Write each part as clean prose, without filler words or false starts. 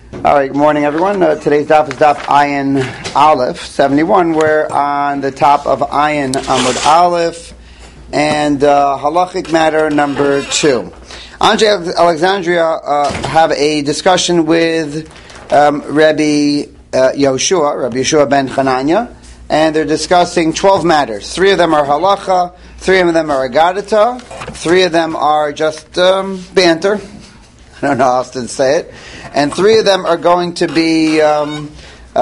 All right, good morning, everyone. Today's daf is daf Ayin Aleph 71. We're on the top of Ayin Amud Aleph and halachic matter number 2. Anshei Alexandria have a discussion with Rabbi Yeshua ben Chananya, and they're discussing 12 matters. 3 of them are halacha, 3 of them are agadata, 3 of them are just banter. I don't know how else to say it. And 3 of them are going to be derech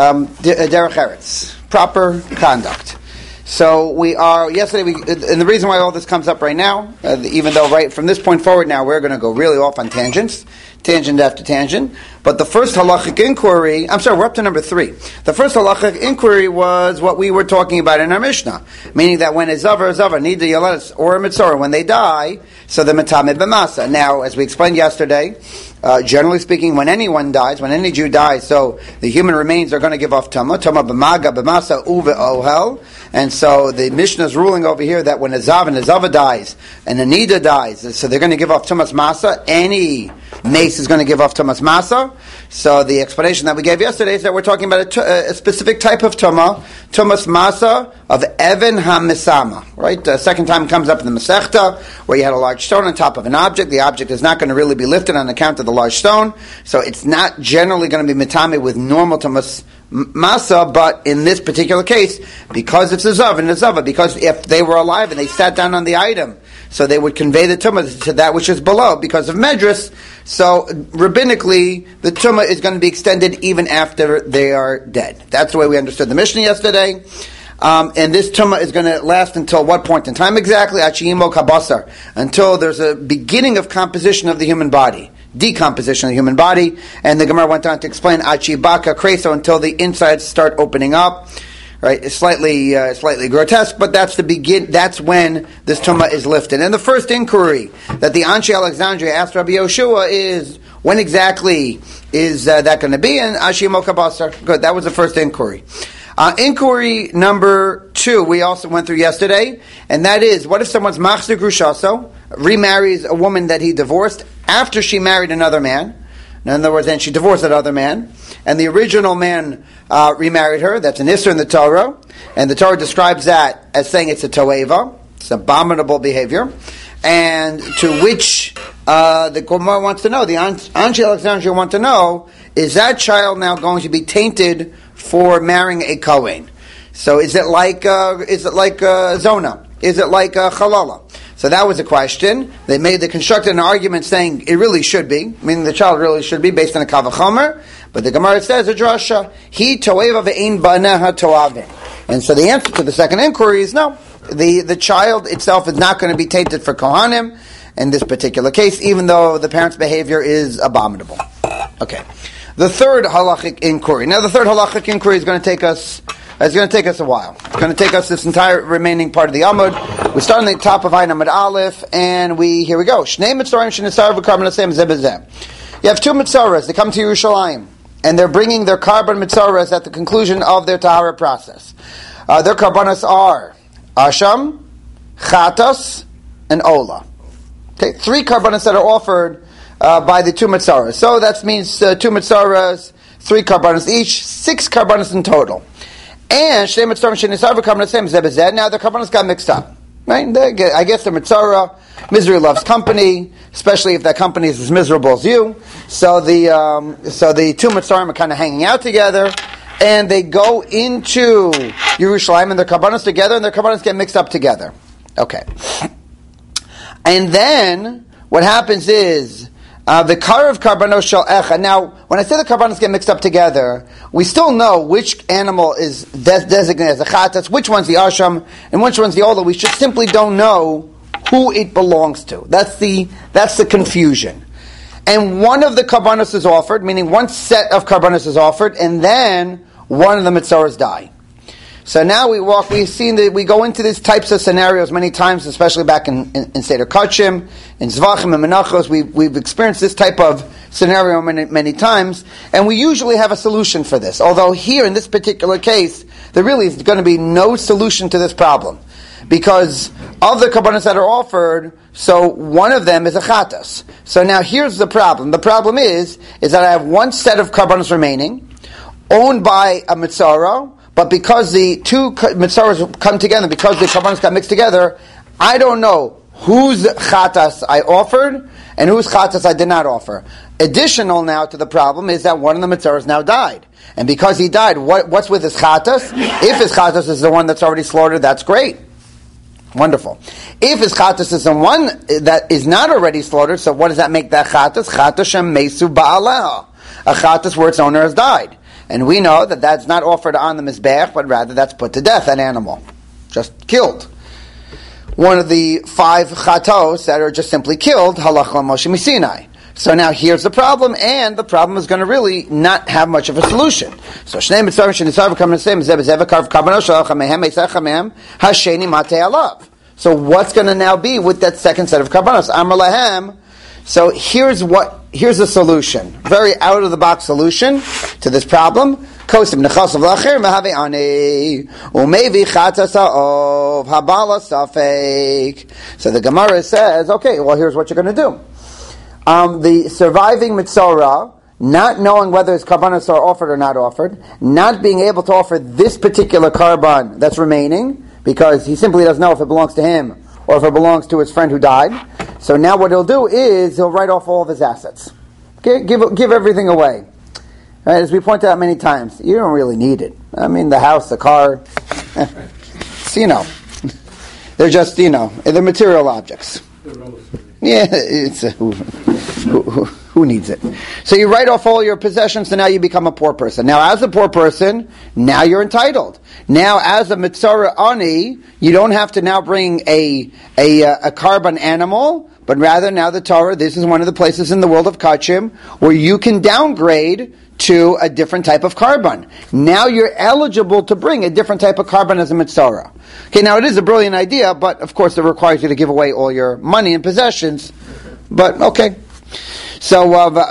eretz, proper conduct. So we are, yesterday, and the reason why all this comes up right now, even though right from this point forward now, we're going to go really off on tangent after tangent. But the first halachic inquiry, we're up to number 3. The first halachic inquiry was what we were talking about in our Mishnah, meaning that when a zavar, nida yaledes, or a mitzorah, when they die, so the metame b'masa. Now, as we explained yesterday, generally speaking, when anyone dies, when any Jew dies, so the human remains are going to give off tama b'maga b'masa uve ohel. And so the Mishnah is ruling over here that when a zav and a zava dies, and a nida dies, so they're going to give off tumas masa. Any mace is going to give off tumas masa. So the explanation that we gave yesterday is that we're talking about a specific type of tumas masa of Evan HaMesama, right? The second time it comes up in the Masechta, where you had a large stone on top of an object. The object is not going to really be lifted on account of the large stone, so it's not generally going to be metame with normal tumas masa, but in this particular case, because it's a zav and a zava, because if they were alive and they sat down on the item, so they would convey the tumah to that which is below because of medrus. So rabbinically, the tumah is going to be extended even after they are dead. That's the way we understood the Mishnah yesterday. And this tumah is going to last until what point in time exactly? Achiyimo kabasar, until there's a beginning of composition of the human body. Decomposition of the human body, and the Gemara went on to explain achibaka kreso until the insides start opening up. Right, it's slightly grotesque, but that's That's when this tumah is lifted. And the first inquiry that the Anshei Alexandria asked Rabbi Yoshua is, when exactly is that going to be? And Ashimo Kabasar. Good, that was the first inquiry. Inquiry number 2 we also went through yesterday, and that is, what if someone's machzir grushaso, remarries a woman that he divorced after she married another man? In other words, then she divorced that other man, and the original man remarried her. That's an issur in the Torah, and the Torah describes that as saying it's a toeva, it's abominable behavior, and to which the Gemara wants to know, the Anshei Alexandria want to know, is that child now going to be tainted for marrying a Kohen? So is it like Zona? Is it like Chalala? So that was a question. They constructed an argument saying it really should be, meaning the child really should be based on a Kavachomer, but the Gemara says a drasha, he toeva ve'ein baneha toavin. And so the answer to the second inquiry is no. The child itself is not going to be tainted for Kohanim in this particular case, even though the parent's behavior is abominable. Okay. The third halachic inquiry. Now the third halachic inquiry is going to take us a while. It's going to take us this entire remaining part of the Amud. We start on the top of Ayin Amud Aleph, and here we go. Shnei mitzorim shenisar v'karban asem zeh b'zeh. You have 2 mitzoras. They come to Yerushalayim, and they're bringing their karban mitzoras at the conclusion of their tahara process. Their karbanas are asham, chatas, and ola. Okay, 3 karbanas that are offered by the 2 mitzoras. So that means 2 mitzoras, 3 karbanas each, 6 karbanas in total. And now the karbanos got mixed up. Right? I guess the mitzvah, misery loves company, especially if that company is as miserable as you. So the 2 mitzvahs are kind of hanging out together, and they go into Yerushalayim, and their karbanos together, and their karbanos get mixed up together. Okay. And then what happens is, the karav karbanos shel echa. Now, when I say the karbanos get mixed up together, we still know which animal is designated as a chatas, which one's the asham, and which one's the ola. We just simply don't know who it belongs to. That's the confusion. And one of the karbanos is offered, meaning one set of karbanos is offered, and then one of the mitzoras die. So now we go into these types of scenarios many times, especially back in Seder Kachim, in Zvachim and Menachos. We've experienced this type of scenario many times, and we usually have a solution for this. Although here, in this particular case, there really is going to be no solution to this problem. because of the karbanos that are offered, so one of them is a chatas. So now here's the problem. The problem is that I have one set of karbanos remaining, owned by a mitzvah, but because the two mitzvahs come together, because the karbanos got mixed together, I don't know whose chatas I offered and whose chatas I did not offer. Additional now to the problem is that one of the mitzvahs now died. And because he died, what's with his chatas? If his chatas is the one that's already slaughtered, that's great. Wonderful. If his chatas is the one that is not already slaughtered, so what does that make that chatas? Chatas shem mesu ba'aleha. A chatas where its owner has died. And we know that that's not offered on the mizbech, but rather that's put to death, an animal. Just killed. One of the 5 chatos that are just simply killed, halach Moshe Misinai. So now here's the problem, and the problem is going to really not have much of a solution. So Shnei mitzvah shenitzvah come and say zeh karv karbanos shalach mehem eisach mehem hasheni matei alav. So what's going to now be with that second set of karbanos? Amar lahem. So here's the solution. Very out of the box solution to this problem. Kosim nechasav lacher mehavi ani umevi chatasov habala safek. So the Gemara says, okay, well here's what you're going to do. The surviving mitzorah, not knowing whether his karbanos are offered or not offered, not being able to offer this particular karban that's remaining, because he simply doesn't know if it belongs to him or if it belongs to his friend who died. So now what he'll do is he'll write off all of his assets. Okay? Give everything away. Right? As we pointed out many times, you don't really need it. I mean, the house, the car, so, they're just, they're material objects. Yeah, it's who needs it? So you write off all your possessions, and now you become a poor person. Now, as a poor person, now you're entitled. Now, as a mitzvah ani, you don't have to now bring a karban animal, but rather now the Torah. This is one of the places in the world of kachim where you can downgrade to a different type of karban. Now you're eligible to bring a different type of karban as a mitzvah. Okay, now it is a brilliant idea, but of course it requires you to give away all your money and possessions. But okay. So,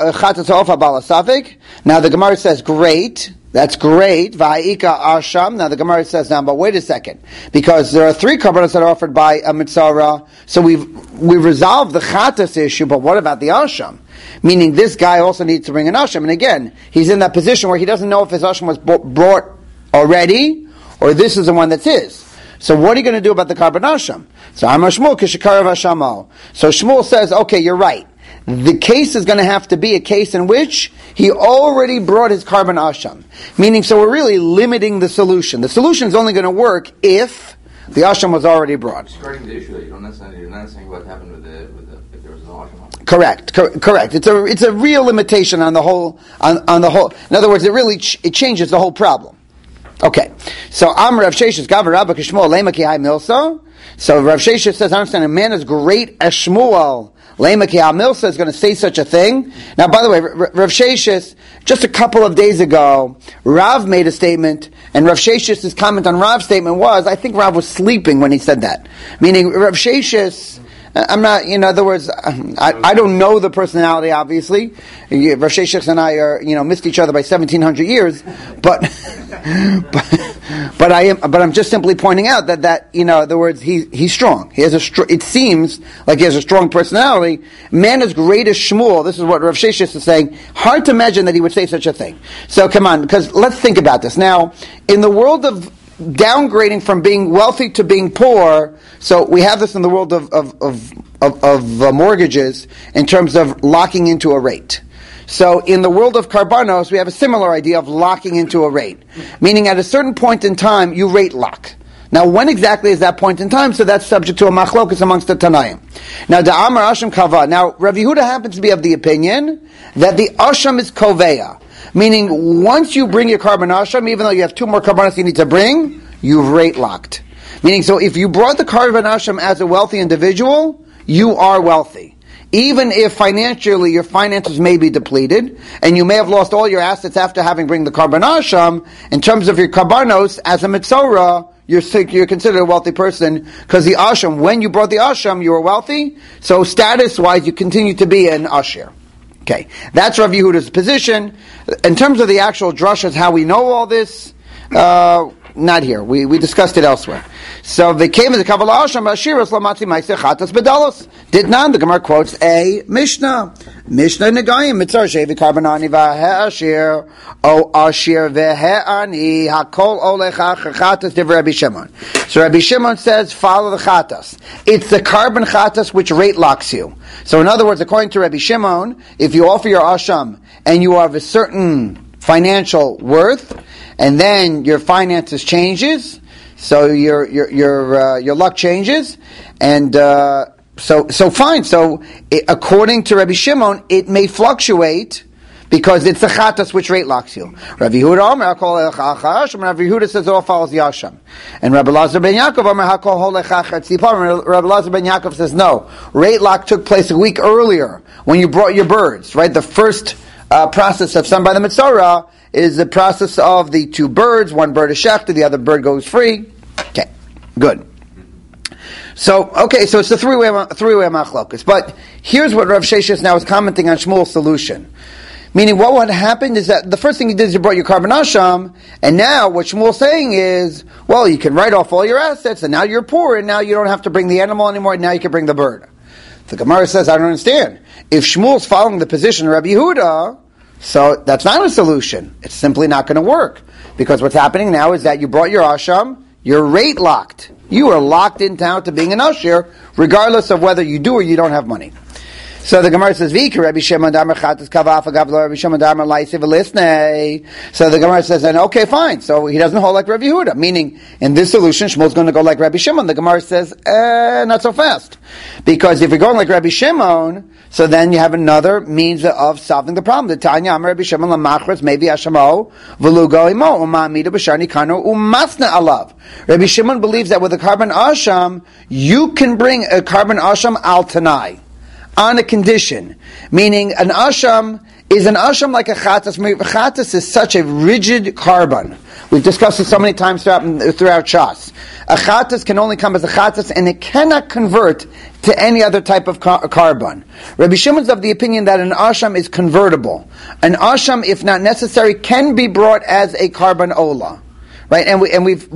now the Gemara says, great, that's great. Va'ika asham. Now the Gemara says, now, but wait a second. Because there are 3 karbanos that are offered by a mitzvah, so we've resolved the chatas issue, but what about the asham? Meaning this guy also needs to bring an asham. And again, he's in that position where he doesn't know if his asham was brought already, or this is the one that's his. So what are you going to do about the karban asham? So Amar Shmuel kishikarav hashamo. So Shmuel says, okay, you're right. The case is going to have to be a case in which he already brought his karban asham. Meaning, so we're really limiting the solution. The solution is only going to work if the asham was already brought. Regarding the issue that you're not saying what happened with the if there was no asham. Correct. It's a real limitation on the whole. On the whole. In other words, it changes the whole problem. Okay, so Am Rav Sheshes Gavar Rabba Kishmuel Lema Ki Hai Milsa. So Rav Sheshes says, I understand a man as great as Shmuel Lema Ki Hai Milsa is going to say such a thing. Now, by the way, Rav Sheshes, just a couple of days ago, Rav made a statement, and Rav Sheshes' comment on Rav's statement was, I think Rav was sleeping when he said that. Meaning, Rav Sheshes, I'm not, in other words, I don't know the personality, obviously. Rav Sheshes and I are, missed each other by 1,700 years, but I'm just simply pointing out that in other words, he's strong. He has it seems like he has a strong personality. Man as great as Shmuel, this is what Rav Sheshes is saying, hard to imagine that he would say such a thing. So come on, because let's think about this. Now, in the world of downgrading from being wealthy to being poor, so we have this in the world of mortgages in terms of locking into a rate. So in the world of karbanos, we have a similar idea of locking into a rate. Meaning at a certain point in time, you rate lock. Now when exactly is that point in time? So that's subject to a machlokus amongst the Tanaim. Now the Amar Asham Kava. Now Rav Yehuda happens to be of the opinion that the Asham is Koveya. Meaning, once you bring your karban asham, even though you have 2 more karbanos you need to bring, you've rate locked. Meaning, so if you brought the karban asham as a wealthy individual, you are wealthy. Even if financially your finances may be depleted, and you may have lost all your assets after having bring the karban asham, in terms of your karbanos, as a mitzorah, you're considered a wealthy person, because the asham, when you brought the asham, you were wealthy, so status-wise, you continue to be an ashir. Okay, that's Rav Yehuda's position. In terms of the actual drashas, how we know all this, not here. We discussed it elsewhere. So they came as a Kabbalah Asham Ashiras Lamati Ma'aser Chatas Bedalos. Did not. The Gemara quotes a Mishnah. Mishnah Negayim Mitzar Shevi Karbanani V'Ha'ashir O Ashir V'Ha'ani Hakol Olecha Chatas Div Rabbi Shimon. So Rabbi Shimon says follow the Chatas. It's the carbon Chatas which rate locks you. So in other words, according to Rabbi Shimon, if you offer your Asham and you have a certain financial worth, and then your finances changes, so your luck changes, and so fine. So according to Rabbi Shimon, it may fluctuate because it's the chatas which rate locks you. Rabbi Yehuda says it all follows the Asham, and Rabbi Lazar ben Yaakov Rabbi Lazar ben Yaakov says no. Rate lock took place a week earlier when you brought your birds. Right, the first process of Son by the Mitzorah is the process of the two birds. One bird is shechted, the other bird goes free. Okay, good. So it's a three-way machlokus. But here's what Rav Sheshes now is commenting on Shmuel's solution. Meaning, what would happen is that the first thing you did is you brought your carbon asham, and now what Shmuel's saying is, well, you can write off all your assets, and now you're poor, and now you don't have to bring the animal anymore, and now you can bring the bird. The Gemara says, I don't understand. If Shmuel's following the position of Rabbi Yehuda, so that's not a solution. It's simply not going to work. Because what's happening now is that you brought your asham, you're rate locked. You are locked in town to being an usher, regardless of whether you do or you don't have money. So the Gemara says, V'ikar Rabbi Shimon Damar Chatas Kavaf Agavlo Rabbi Shimon Damar Laisiv Elisnei. So the Gemara says, and okay, fine. So he doesn't hold like Rabbi Yehuda. Meaning, in this solution, Shmuel's going to go like Rabbi Shimon. The Gemara says, not so fast. Because if you're going like Rabbi Shimon, so then you have another means of solving the problem. The Tanya Amar Rabbi Shimon Lamachras maybe Ashamo V'lugo Imo Umamida B'Sharni Kano Umasna Alav. Rabbi Shimon believes that with a carbon asham, you can bring a carbon asham al tanai. On a condition, meaning an asham is an asham like a chatas. Chatas is such a rigid carbon. We've discussed it so many times throughout Shas. A chatas can only come as a chatas, and it cannot convert to any other type of carbon. Rabbi Shimon's of the opinion that an asham is convertible. An asham, if not necessary, can be brought as a carbon ola. Right, and we've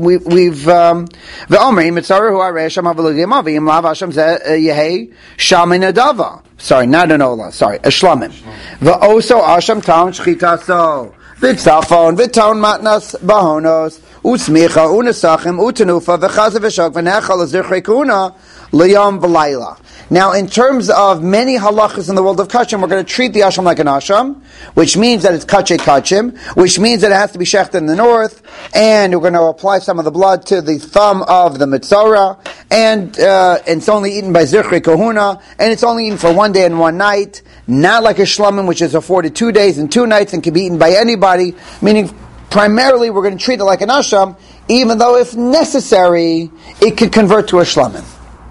the Omer Mitzaru who are Resham Avalugim Avim Lav Hashem Yehi Shamin Adava. Sorry, not an Ola. Sorry, a Shlamim. The Oso Asham Town Shchitaso. Vitzafon Viton Matnas Bahonos Usmicha Unasachim Utanufa V'Chazav V'Shok V'Nechal Azirchei Kuna Liyam V'Layla. Now, in terms of many halachas in the world of kachim, we're going to treat the asham like an asham, which means that it's kache kachim, which means that it has to be shechted in the north, and we're going to apply some of the blood to the thumb of the mitzorah, and it's only eaten by zirchei kahuna, and it's only eaten for 1 day and 1 night, not like a shlamim, which is afforded 2 days and 2 nights and can be eaten by anybody, meaning primarily we're going to treat it like an asham, even though if necessary, it could convert to a shlamim.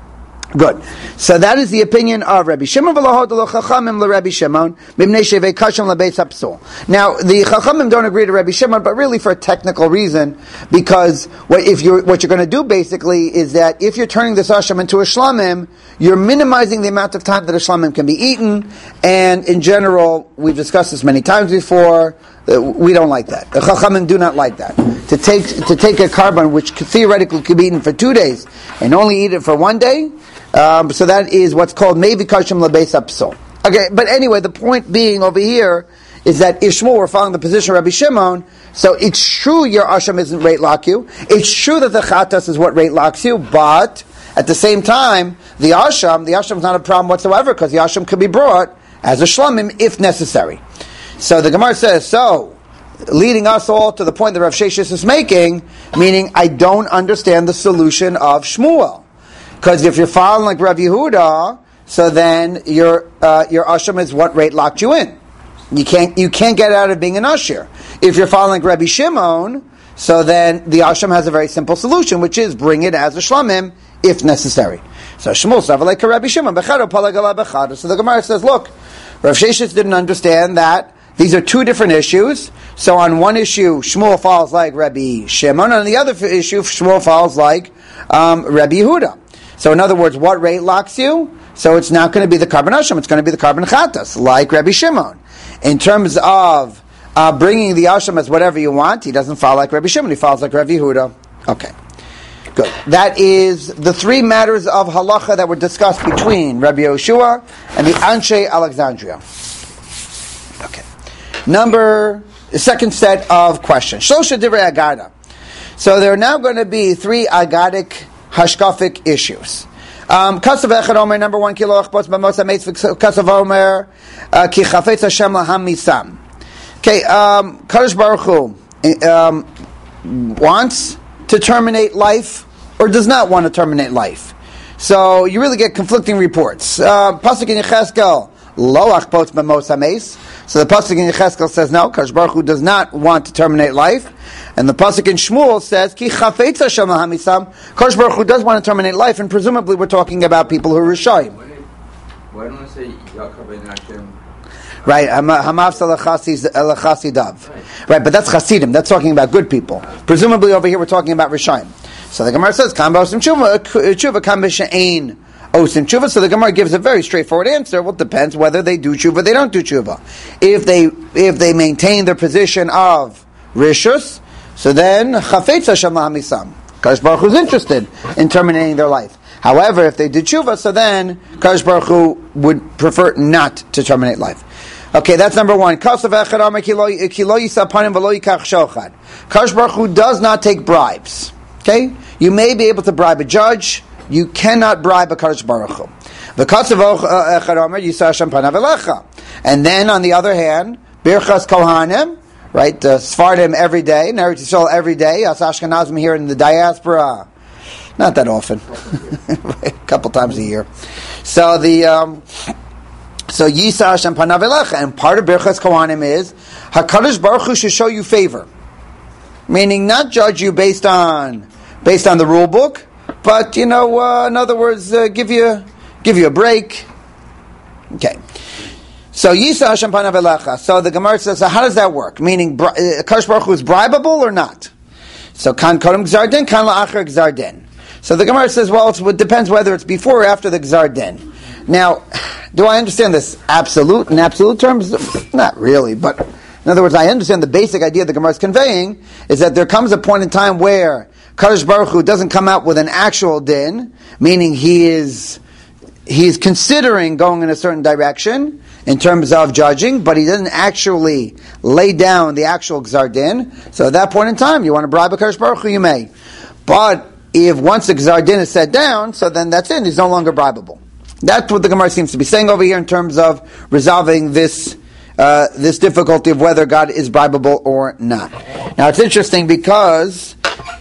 Good. So that is the opinion of Rabbi Shimon. Now, the Chachamim don't agree to Rabbi Shimon, but really for a technical reason, because what you're going to do basically is that if you're turning this asham into a shlamim, you're minimizing the amount of time that a shlamim can be eaten, and in general, we've discussed this many times before, we don't like that. The Chachamim do not like that. To take a carbon which theoretically could be eaten for 2 days and only eat it for 1 day, so that is what's called Mevi Kashim Labeis Apsol. Okay, but anyway, the point being over here is that if Shmuel were following the position of Rabbi Shimon, so it's true your asham isn't rate lock you. It's true that the chatas is what rate locks you, but at the same time, the asham is not a problem whatsoever because the asham could be brought as a shlamim if necessary. So the Gemara says, leading us all to the point that Rav Sheshes is making, meaning I don't understand the solution of Shmuel. Because if you're following like Rav Yehuda, so then your asham is what rate locked you in. You can't get out of being an usher. If you're following like Rabbi Shimon, so then the asham has a very simple solution, which is bring it as a shlamim if necessary. So Shmuel said like Rabbi Shimon. So the Gemara says, look, Rav Sheshes didn't understand that these are two different issues. So on one issue, Shmuel follows like Rabbi Shimon. On the other issue, Shmuel follows like Rabbi Yehuda. So in other words, what rate locks you? So it's not going to be the carbon asham, it's going to be the carbon chatas, like Rabbi Shimon. In terms of bringing the asham as whatever you want. He doesn't follow like Rabbi Shimon. He follows like Rabbi Yehuda. Okay, good. That is the three matters of halacha that were discussed between Rabbi Yoshua and the Anshe Alexandria. Okay. Second set of questions. Shosha divrei agada. So there are now going to be three agadic hashkafic issues. Kasav echad omer, number one, kilo achbos b'mos hametz, kasav omer, ki chafetz Hashem laham misam. Okay, Kadosh Baruch Hu wants to terminate life or does not want to terminate life. So you really get conflicting reports. Pasuk in Yecheskel, lo achbos b'mos hametz. So the pasuk in Yecheskel says no, Kadosh Baruch Hu does not want to terminate life. And the pasuk in Shmuel says, "Ki chafetz Hashem lahamisam." Kadosh Baruch Hu does want to terminate life, and presumably we're talking about people who are rishayim. Why don't I say Yaakov ben Hashem? Right, Hamav Chasidav. Right, but that's Chasidim. That's talking about good people. Presumably over here we're talking about rishayim. So the Gemara says, "Kam b'osim tshuva, kam b'she'ein osim tshuva." So the Gemara gives a very straightforward answer. Well, it depends whether they do tshuva, they don't do tshuva. If they maintain their position of rishus, so then, Chafetz Hashem lahamisam. Kadosh Baruch Hu is interested in terminating their life. However, if they do tshuva, so then Kadosh Baruch Hu would prefer not to terminate life. Okay, that's number one. Kadosh Baruch Hu does not take bribes. Okay, you may be able to bribe a judge. You cannot bribe a Kadosh Baruch Hu. And then, on the other hand, Birchas Kohanim. Right, Sfardim every day, Eretz Yisrael every day, us Ashkenazim here in the diaspora, not that often, a couple times a year. So Yisa Hashem Panav Elecha, and part of Birchas Kohanim is Hakadosh Baruch Hu should show you favor, meaning not judge you based on the rule book, but in other words, give you a break. Okay. So Yisa Hashem Panav Elecha. So the Gemara says, so how does that work? Meaning, Kadosh Baruch Hu is bribable or not? So kan kodem gzar din, kan la'achar gzar din. So the Gemara says, well, it depends whether it's before or after the gzar din. Now, do I understand this in absolute terms? Not really, but in other words, I understand the basic idea the Gemara is conveying is that there comes a point in time where Kadosh Baruch Hu doesn't come out with an actual din, meaning he is considering going in a certain direction in terms of judging, but he doesn't actually lay down the actual gzar din. So at that point in time, you want to bribe a Kadosh Baruch Hu, you may. But if once the gzar din is set down, so then that's it. He's no longer bribable. That's what the Gemara seems to be saying over here in terms of resolving this difficulty of whether God is bribable or not. Now it's interesting because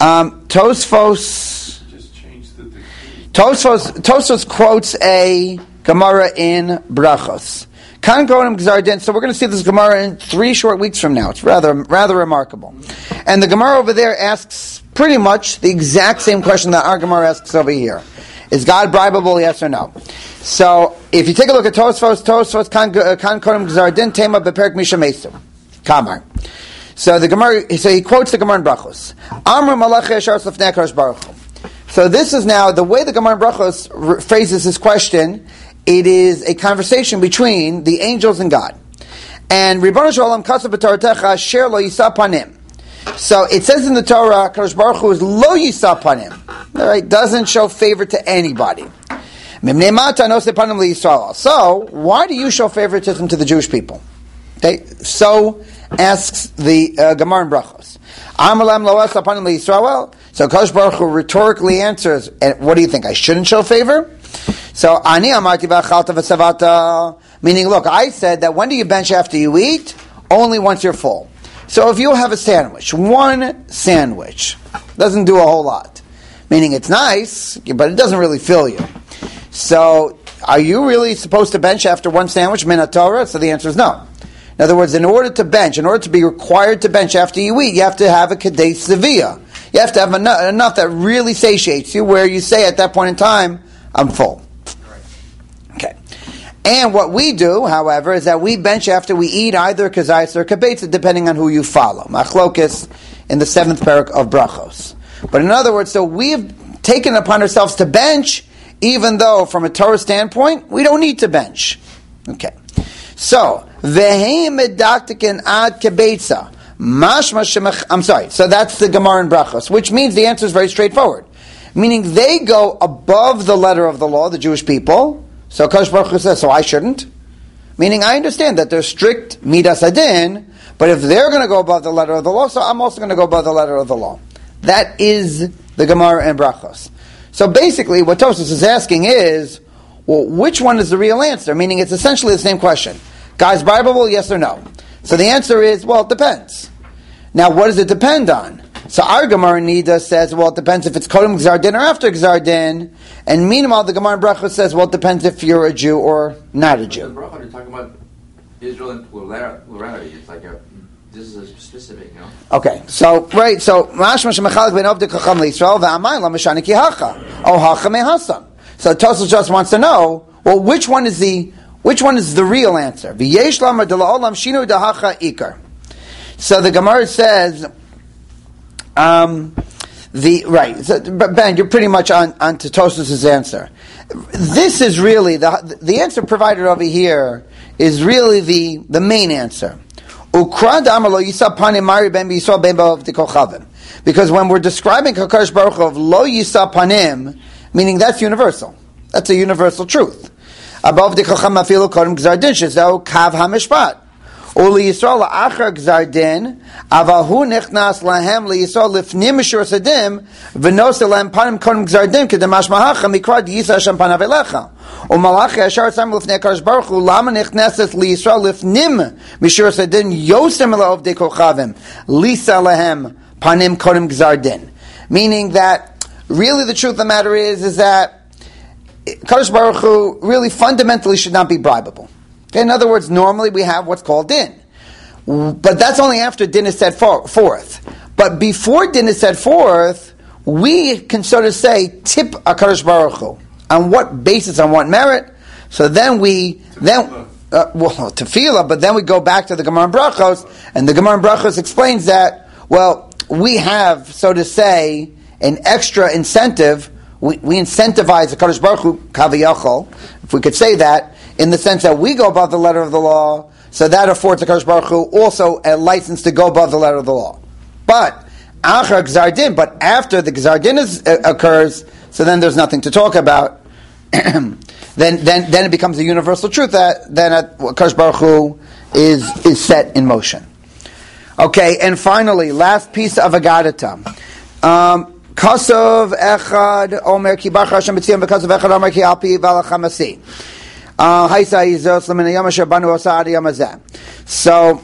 Tosfos quotes a Gemara in Brachos. Kan Kohanim Gzar Din. So we're going to see this Gemara in 3 short weeks from now. It's rather remarkable. And the Gemara over there asks pretty much the exact same question that our Gemara asks over here. Is God bribable, yes or no? So if you take a look at Tosfos Kan Kohanim Gzar Din Tema Beperek Misha Mesu Kamar. So the Gemara, he quotes the Gemara in Brachos. Amru Malach Yeshar Lefnei HaKadosh Baruch Hu. So this is now the way the Gemara in Brachos phrases this question. It is a conversation between the angels and God. And Ribono Shel Olam Kasav B'Toratecha Sher Lo Yisa Panim. So it says in the Torah, Kadosh Baruch Hu is Lo Yisa Panim. All right, doesn't show favor to anybody. Mimnei Mata Nosei Panim LeYisrael. So why do you show favoritism to the Jewish people? Okay, so asks the Gemara in Brachos. Amar Lam Lo Yisa Panim LeYisrael. So Kadosh Baruch Hu rhetorically answers, and what do you think? I shouldn't show favor? So Ani Amarti V'Achalta V'Savata, meaning, look, I said that when do you bench after you eat? Only once you're full. So if you have a sandwich, one sandwich doesn't do a whole lot, meaning it's nice, but it doesn't really fill you. So are you really supposed to bench after one sandwich, min haTorah? So the answer is no. In other words, in order to be required to bench after you eat, you have to have a Kedei Sevilla. You have to have enough that really satiates you, where you say at that point in time, I'm full. Okay. And what we do, however, is that we bench after we eat either kazayis or kabetza, depending on who you follow. Machlokes in the 7th parak of Brachos. But in other words, so we've taken upon ourselves to bench, even though from a Torah standpoint, we don't need to bench. Okay. So, Vehem medaktikin ad kebetza. I'm sorry. So that's the Gemara in Brachos, which means the answer is very straightforward. Meaning they go above the letter of the law, the Jewish people. So Kadosh Baruch Hu says, so I shouldn't. Meaning I understand that there's strict midas adin, but if they're going to go above the letter of the law, so I'm also going to go above the letter of the law. That is the Gemara in Brachos. So basically what Tosfos is asking is, well, which one is the real answer? Meaning it's essentially the same question. Guys, bribable, yes or no? So the answer is, well, it depends. Now, what does it depend on? So our Gemara Nida says, well, it depends if it's Kodem Gzar Din or after Gzar Din. And meanwhile, the Gemara in Brachos says, well, it depends if you're a Jew or not a Jew. The Brachos, you're talking about Israel and plurality. It's like this is a specific, you know? Okay, so, right, so, Mashma Shemechalik Ben Ovdei Kocham L'Yisrael V'Amayim La Meshani Ki Hacha. O Hacha Mehasam. So Tosfos just wants to know, well, which one is the real answer? V'yesh lamar de la'olam shinu dahacha ikar. So the Gemara says, so, Ben, you're pretty much on to Tosfos' answer. This is really, the answer provided over here is really the main answer. Because when we're describing HaKadosh Baruch Hu of lo yisa panim, meaning that's universal. That's a universal truth. Above the kocham afilu kodem gzar din shezo kav hamishpat. Uli Yisrael la'achar gzar din, aval hu nichnas lahem liYisrael lifnim mishur sadim, v'nos lahem panim kodem gzar din kedemash mahacha mikra d'yisa Hashem panav elecha. U'malachi yashar tzam lifnei HaKadosh Baruch Hu lama nichneset liYisrael lifnim mishur sadim yosem la'ov de kochavim lisa lahem panim kodem gzar din. Meaning that really the truth of the matter is that Kadosh Baruch Hu really fundamentally should not be bribable. Okay? In other words, normally we have what's called din. But that's only after din is set forth. But before din is set forth, we can so to say tip a Kadosh Baruch Hu. On what basis, on what merit? So then tefillah, but then we go back to the Gemara in Brachos, and the Gemara in Brachos explains that, well, we have, so to say, an extra incentive. We incentivize the Kadosh Baruch Hu, Kaviyachol, if we could say that, in the sense that we go above the letter of the law, so that affords the Kadosh Baruch Hu also a license to go above the letter of the law. But, Achar Gzar Din, but after the Gzar Din occurs, so then there's nothing to talk about. then it becomes a universal truth that then Kadosh Baruch Hu is set in motion. Okay, and finally, last piece of Agadata. Kasov echad omer ki bar Hashem b'tzion v'kasov echad omer ki alpi v'alachamasi. Haisa yizos l'min hayom asher banu osa ad hayom hazeh. So,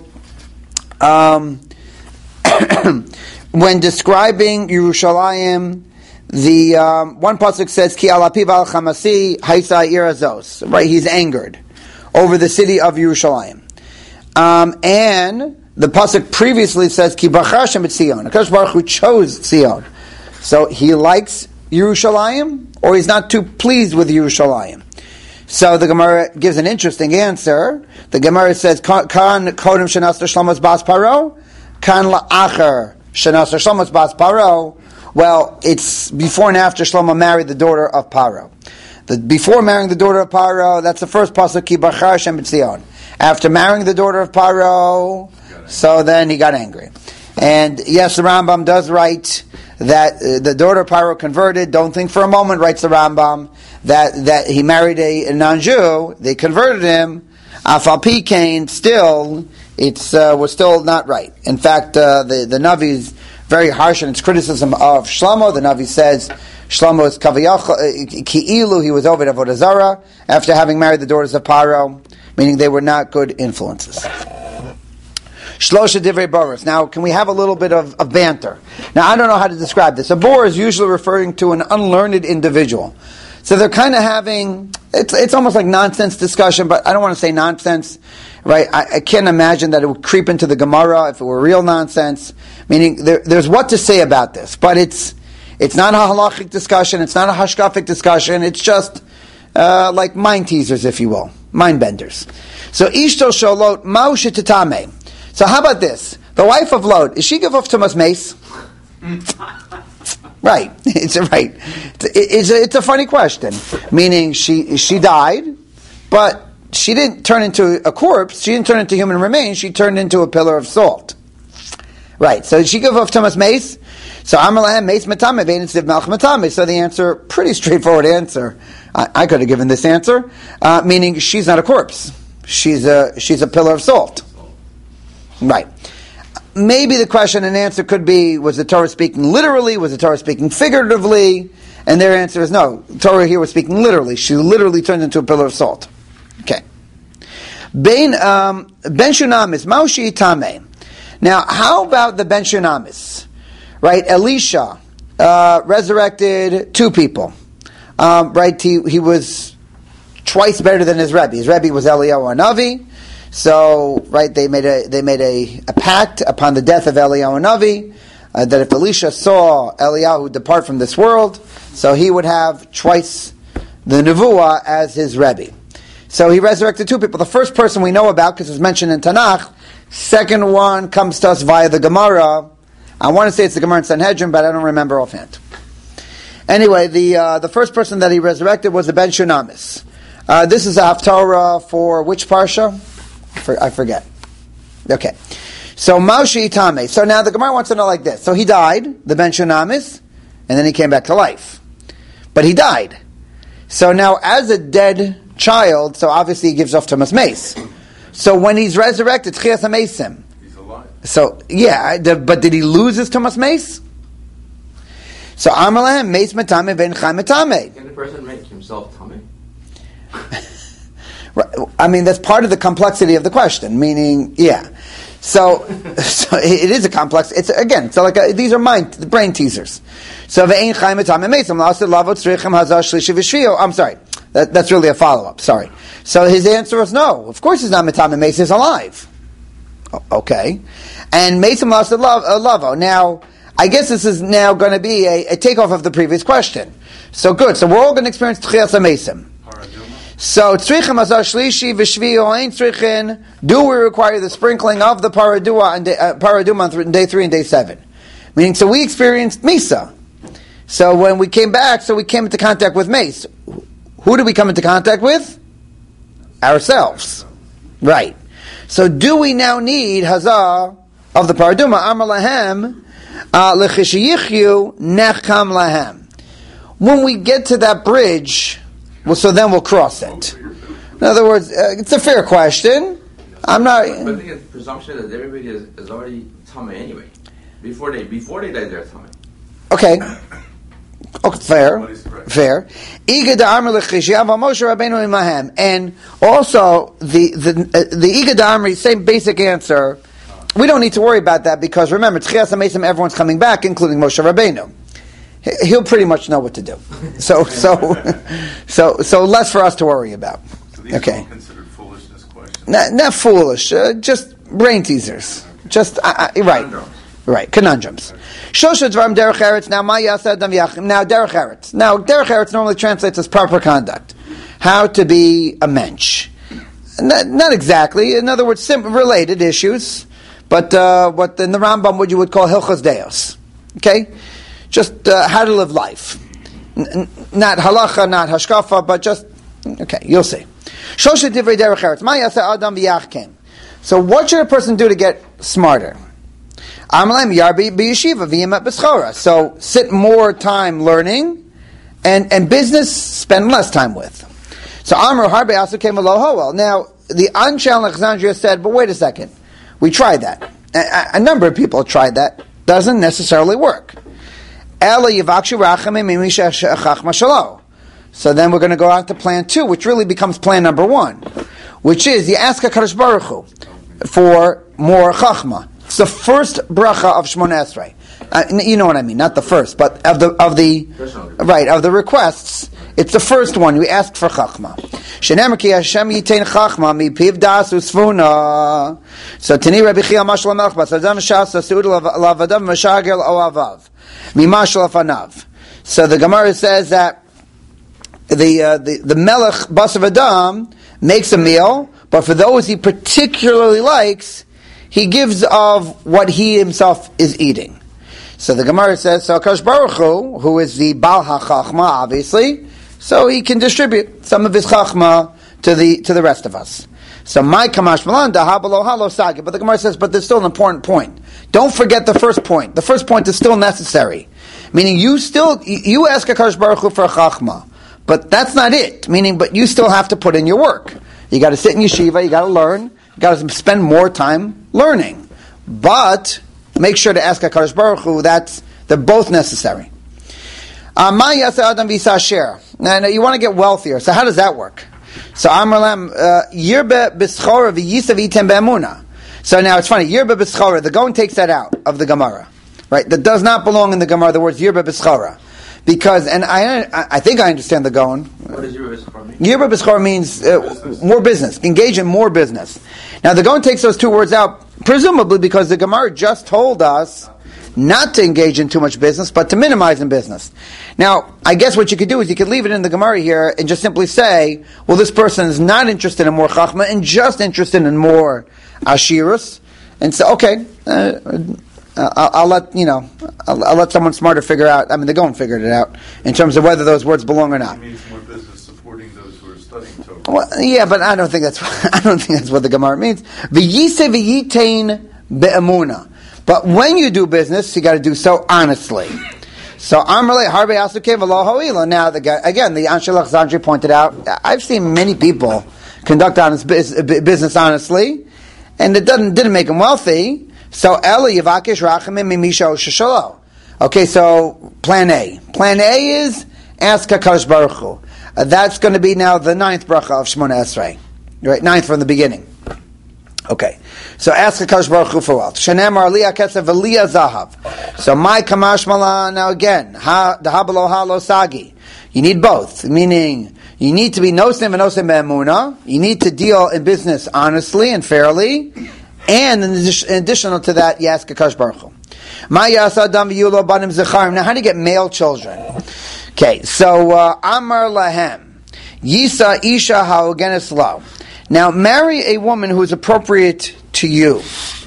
when describing Yerushalayim, the one pasuk says ki alapi v'alachamasi haisa irazos. Right, he's angered over the city of Yerushalayim, and the pasuk previously says ki bar Hashem b'tzion. HaKadosh Baruch Hu chose Tzion. So he likes Yerushalayim, or he's not too pleased with Yerushalayim. So the Gemara gives an interesting answer. The Gemara says, "Kan kodem shenas Shlomo's bas paro, kan la'acher shenas Shlomo's bas paro." Well, it's before and after Shlomo married the daughter of Paro. Before marrying the daughter of Paro, that's the first pasuk, ki bachar Hashem b'tzion. After marrying the daughter of Paro, so then he got angry. And yes, the Rambam does write that the daughter of Paro converted. Don't think for a moment, writes the Rambam, that he married a non-Jew. They converted him. Afal pi kain, still, was still not right. In fact, the Navi is very harsh in its criticism of Shlomo. The Navi says Shlomo is ki'ilu, he was over Avodah Zarah after having married the daughters of Paro, meaning they were not good influences. Shlosha divrei boros. Now, can we have a little bit of banter? Now, I don't know how to describe this. A bor is usually referring to an unlearned individual. So they're kind of having, it's almost like nonsense discussion, but I don't want to say nonsense, right? I can't imagine that it would creep into the Gemara if it were real nonsense. Meaning, there's what to say about this, but it's not a halachic discussion, it's not a hashkafic discussion, it's just like mind teasers, if you will, mind benders. So, Ishto Sholot, Ma'u Shetetame. So how about this? The wife of Lot, is she give off Tumas Mace? Right. It's a funny question. Meaning she died, but she didn't turn into a corpse, she didn't turn into human remains, she turned into a pillar of salt. Right, so she gave off Tumas Mace. So Amar Lahem Mace Matame Vein Siv Malch Matame. So the answer, pretty straightforward answer. I could have given this answer, meaning she's not a corpse. She's a pillar of salt. Right. Maybe the question and answer could be, was the Torah speaking literally? Was the Torah speaking figuratively? And their answer is no. The Torah here was speaking literally. She literally turned into a pillar of salt. Okay. Ben Shunamis, Maushi Tame. Now, how about the Ben Shunamis? Right, Elisha resurrected two people. Right, he was twice better than his Rebbe. His Rebbe was Eliyahu Hanavi. So, right, they made a pact upon the death of Eliyahu Hanavi that if Elisha saw Eliyahu depart from this world, so he would have twice the Nevuah as his Rebbe. So he resurrected two people. The first person we know about, because it's mentioned in Tanakh. Second one comes to us via the Gemara. I want to say it's the Gemara in Sanhedrin, but I don't remember offhand. Anyway, the first person that he resurrected was the Ben Shunamis. This is a Haftarah for which Parsha? I forget. Okay. So, Maushi Itame. So now the Gemara wants to know like this. So he died, the Ben Shunamis, and then he came back to life. But he died. So now as a dead child, so obviously he gives off Tumas Mace. So when he's resurrected, Tchias HaMeisim. He's alive. So, yeah, but did he lose his Tumas Mace? So, Amar Lahem, Mace Matame, Ben Chaim Matame. Can the person make himself tummy? I mean, that's part of the complexity of the question, meaning, yeah. So it is a complex, it's like these are brain teasers. So, Ve'ein Chaim Matame Meisam, La'aseh Lavot Tzrichem Hazar Shlishi V'Shvio. I'm sorry. That's really a follow-up, sorry. So his answer was no. Of course he's not Matame Mace, he's alive. Okay. And Meisam La'aseh Lavo. Now, I guess this is now going to be a takeoff of the previous question. So good. So we're all going to experience Tchias HaMeisim. So Tzrichem Hazar Shlishi V'Shvio Ein Tzrichin. Do we require the sprinkling of the Paraduma on day 3 and day 7? Meaning, so we experienced Misa. So when we came back, so we came into contact with Mace. Who did we come into contact with? Ourselves. Right. So do we now need Hazah of the Paraduma? Amar Lahem L'chishiyichyu Nechkam Lahem. When we get to that bridge, well, so then we'll cross it. In other words, it's a fair question. I'm not. But I think it's presumption that everybody is already tummy anyway. Before they die, they're tummy. Okay. Okay, fair. And also the Igad Amri, same basic answer. We don't need to worry about that because remember, Tchias HaMeisim, everyone's coming back, including Moshe Rabbeinu. He'll pretty much know what to do. So less for us to worry about. So these are all considered foolishness questions. Not foolish, just brain teasers. Just right, conundrums. Shosha Dvarim Derech Eretz. Now, Ma Yaseh Adam Yachim. Now, Derech Eretz. Now, Derech Eretz normally translates as proper conduct. How to be a mensch. Not exactly. In other words, related issues. But what in the Rambam what you would call Hilchos Deos. Okay? Just how to live life. Not halacha, not hashkafa, but just, okay, you'll see. Shosha Divrei Derech Eretz. Ma Yaseh Adam Yachim. So what should a person do to get smarter? So sit more time learning, and business spend less time with. So Amr Harbe also came aloha. Now the Anshe Alexandria said, but wait a second, we tried that. A number of people tried that. Doesn't necessarily work. So then we're going to go out to plan 2, which really becomes plan number 1, which is you ask HaKadosh Baruch Hu for more chachma. It's the first bracha of Shmona Esrei. You know what I mean, not the first, but of the requests. It's the first one. We ask for chachma. Shenemar ki Hashem yitein chachma mipiv das usfuna. So tani Rabbi Chia mashal melch basadam shasa seud lavadav mashagel oavav mimashal afanav. So the Gemara says that the melech basav adam makes a meal, but for those he particularly likes, he gives of what he himself is eating. So the Gemara says, so HaKadosh Baruch Hu, who is the Baal HaChachma, obviously, so he can distribute some of his Chachma to the rest of us. So my kamash malan daha below halo sagi. But the Gemara says, but there's still an important point. Don't forget the first point. The first point is still necessary. Meaning you ask HaKadosh Baruch Hu for a chachma. But that's not it. Meaning, but you still have to put in your work. You got to sit in yeshiva, you got to learn, you got to spend more time learning. But make sure to ask HaKadosh Baruch Hu, they're both necessary. Now you want to get wealthier. So how does that work? So Amrlam Yirbe B'schora v'yisav item be'emuna. So now it's funny. Yirbe B'schora. The Gaon takes that out of the Gemara, right? That does not belong in the Gemara. The words Yirbe B'schora, because and I think I understand the Gaon. What does Yirbe B'schora mean? Yirbe B'schora means more business. Engage in more business. Now the Gaon takes those two words out, presumably because the Gemara just told us not to engage in too much business, but to minimize in business. Now, I guess what you could do is you could leave it in the Gemara here and just simply say, well, this person is not interested in more chachma and just interested in more ashirus, and say, okay, I'll let someone smarter figure out. I mean, they're going to figure it out in terms of whether those words belong or not. It means more business supporting those who are studying Torah. Well, yeah, but I don't think that's what the Gemara means. V'yise v'yitain be'emuna. But when you do business, you got to do so honestly. So Amrle Harbe Asuke V'lo Ho'ila. Now the Anshe Alexandri pointed out, I've seen many people conduct honest business honestly, and it didn't make them wealthy. So Eli Yavakish Rachamim Mimisha Oshashalo. Okay, so plan A. Plan A is ask HaKadosh Baruch Hu. That's going to be now the 9th bracha of Shemona Esrei. Right, 9th from the beginning. Okay, so ask HaKadosh Baruch Hu for wealth. Shenemar Aliyah Ketzev Aliyah Zahav. So my Kamash Mala, now again, the Habalo Halo Sagi. You need both, meaning you need to be Nosim and Nosim Be'emunah. You need to deal in business honestly and fairly. And in addition to that, you ask HaKadosh Baruch Hu. Ma Yasa Adam V'yulo Banim Zecharim. Now how do you get male children? Okay, so Amar Lahem. Yisa Isha Ha'ogenes Lo. Now, marry a woman who is appropriate to you.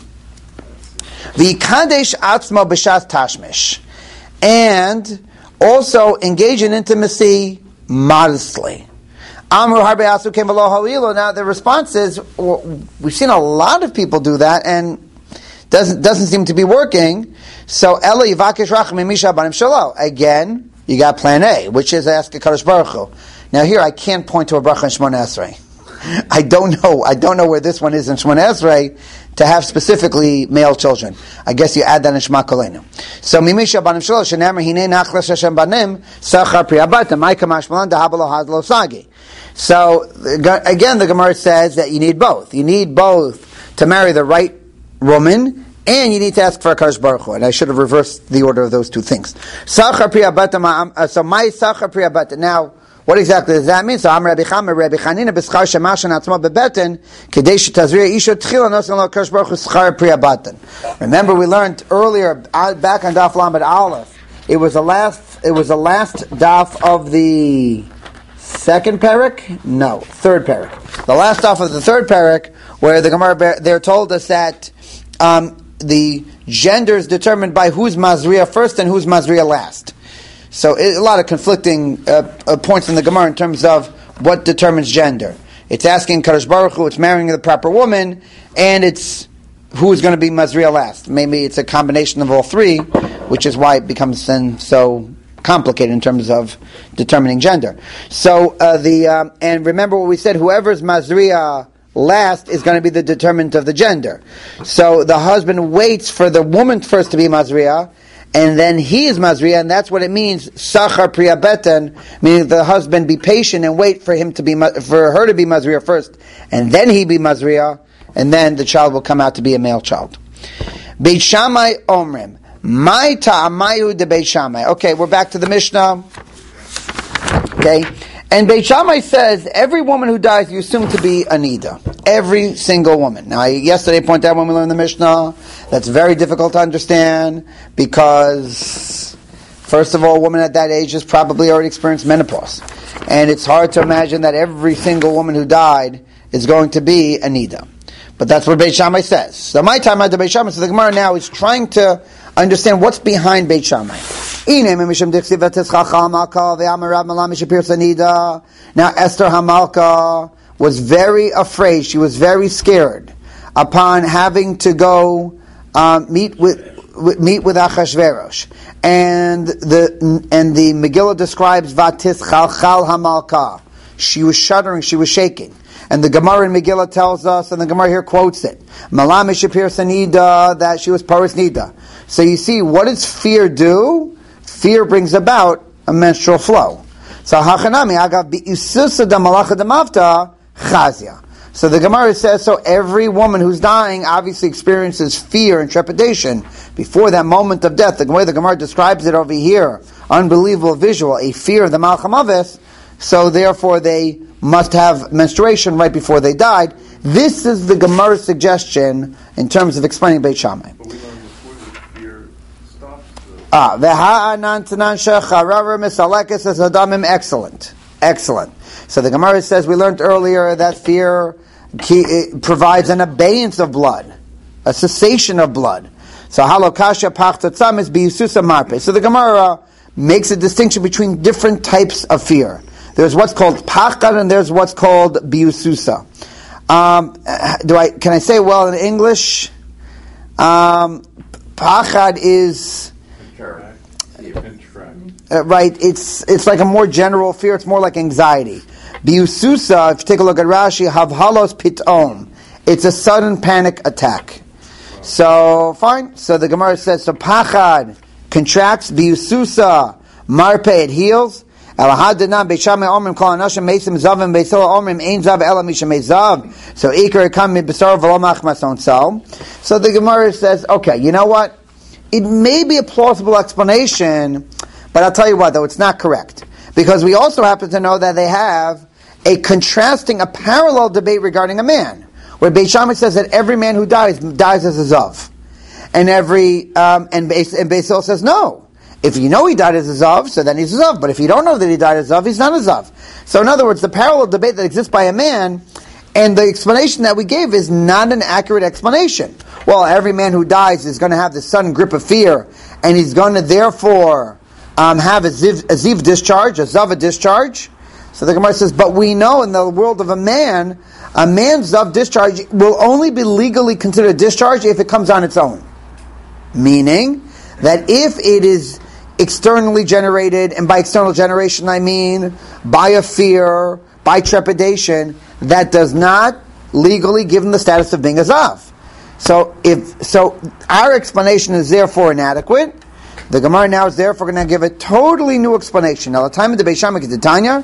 V'kadesh atzma b'shas tashmish. And also engage in intimacy modestly. Amru harbe asu kem v'lo ha'ilo. Now, the response is, we've seen a lot of people do that, and doesn't seem to be working. So, Ela yivakesh rachamim misha banim shalo. Again, you got plan A, which is ask HaKadosh Baruch Hu. Now, here, I can't point to a bracha in Shemona Esrei. I don't know where this one is in Shemona Esrei to have specifically male children. I guess you add that in Shema Kolenu. So Mimisha Banim Shalosh Shenemar Hinei Nachlas Hashem Banim Sachar Priyabata Mai Kamash Malan Dahabalo Hadlo Sagi. So again, the Gemara says that you need both. You need both to marry the right woman, and you need to ask for a HaKadosh Baruch Hu. And I should have reversed the order of those two things. Sachar Priyabata. So my Sachar Priyabata. Now, what exactly does that mean? So, Rabbi Chanina b'schar shemashan atzma bebeten kedei shetazriya isha tchila nosan lo HaKadosh Baruch Hu schar priyabatan. Remember, we learned earlier back on Daf Lamed Aleph. It was the last daf of the second parak. No, third parak. The last daf of the third parak, where the Gemara there told us that the gender is determined by who's mazriya first and who's mazriya last. So a lot of conflicting points in the Gemara in terms of what determines gender. It's asking Kadosh Baruch Hu, it's marrying the proper woman, and it's who's going to be Mazriya last. Maybe it's a combination of all three, which is why it becomes then so complicated in terms of determining gender. So and remember what we said, whoever's Mazriya last is going to be the determinant of the gender. So the husband waits for the woman first to be Mazriya, and then he is Mazriya, and that's what it means, Sachar Priyabeten, meaning the husband be patient and wait for her to be Mazriya first, and then he be Mazriya, and then the child will come out to be a male child. Beit Shammai Omrim, Mai Ta'amayu de Beit Shammai. Okay, we're back to the Mishnah. Okay, and Beit Shammai says every woman who dies you assume to be a nida. Every single woman. Now, yesterday I pointed out when we learned the Mishnah, that's very difficult to understand because, first of all, a woman at that age has probably already experienced menopause. And it's hard to imagine that every single woman who died is going to be a nida. But that's what Beit Shammai says. So my time at the Beit Shammai, so the Gemara now is trying to understand what's behind Beit Shammai. Now Esther Hamalka was very afraid. She was very scared upon having to go meet with Achashverosh. And the Megillah describes Vatis Chalchal Hamalka. She was shuddering, she was shaking. And the Gemara in Megillah tells us, and the Gemara here quotes it, Malam Shapir Sanida, that she was Paris Nida. So you see, what does fear do? Fear brings about a menstrual flow. So Hachanami Agav Bi'isusa da Malacha da Mavta Chazia. So the Gemara says, so every woman who's dying obviously experiences fear and trepidation before that moment of death. The way the Gemara describes it over here, unbelievable visual, a fear of the Malcham Avos, so therefore they must have menstruation right before they died. This is the Gemara's suggestion in terms of explaining Beit Shammai. But we learned before that fear stops. Excellent. So the Gemara says we learned earlier that fear provides an abeyance of blood, a cessation of blood. So halokasha pachtatzam is biyususa marpe. So the Gemara makes a distinction between different types of fear. There's what's called pachad and there's what's called biyususa. Can I say well in English? Pachad is right. It's like a more general fear. It's more like anxiety. Biyususa, if you take a look at Rashi, havhalos pitom. It's a sudden panic attack. So fine. So the Gemara says, so pachad contracts, biyususa marpe, it heals. So ikar kam mibasar v'lo machmason sal. So the Gemara says, okay, you know what? It may be a plausible explanation, but I'll tell you what, though, it's not correct. Because we also happen to know that they have a parallel debate regarding a man, where Beit Shammai says that every man who dies as a zav, and Beis Hillel says no. If you know he died as a zav, so then he's a zav. But if you don't know that he died as a zav, he's not a zav. So in other words, the parallel debate that exists by a man, and the explanation that we gave is not an accurate explanation. Well, every man who dies is going to have the sudden grip of fear, and he's going to therefore have a ziv discharge, a zava discharge. So the Gemara says, but we know in the world of a man's zav discharge will only be legally considered a discharge if it comes on its own. Meaning that if it is externally generated, and by external generation I mean by a fear, by trepidation, that does not legally give him the status of being a zav. So our explanation is therefore inadequate. The Gemara now is therefore going to give a totally new explanation. Now, the time of the Beit Shammai Tanya,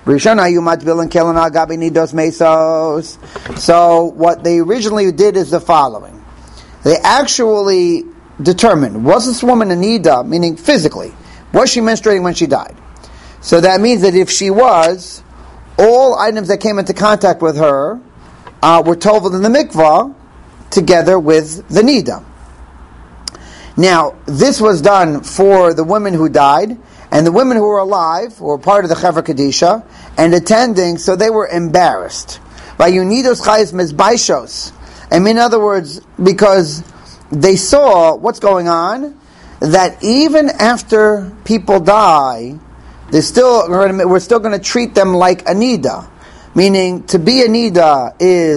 so what they originally did is the following. They actually determined, was this woman a nida, meaning physically, was she menstruating when she died? So that means that if she was, all items that came into contact with her were toveled in the mikvah together with the nida. Now, this was done for the women who died, and the women who were alive, who were part of the Chevra Kadisha, and attending, so they were embarrassed. By Unidos Chayes Mezbaishos. And in other words, because they saw what's going on, that even after people die, we're still going to treat them like a nida. Meaning, to be a nida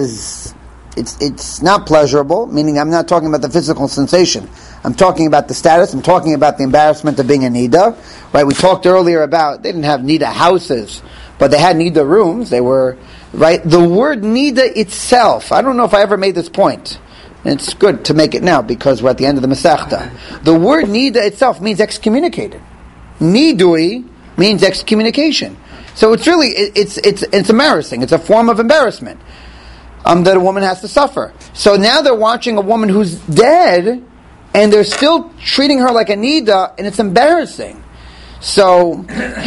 it's not pleasurable, meaning I'm not talking about the physical sensation. I'm talking about the status, I'm talking about the embarrassment of being a nida. Right, we talked earlier about, they didn't have nida houses, but they had nida rooms. They were, right, the word nida itself, I don't know if I ever made this point. And it's good to make it now because we're at the end of the Masechta. The word nida itself means excommunicated. Nidui means excommunication. So it's really, it's embarrassing. It's a form of embarrassment that a woman has to suffer. So now they're watching a woman who's dead, and they're still treating her like a nida, and it's embarrassing. So,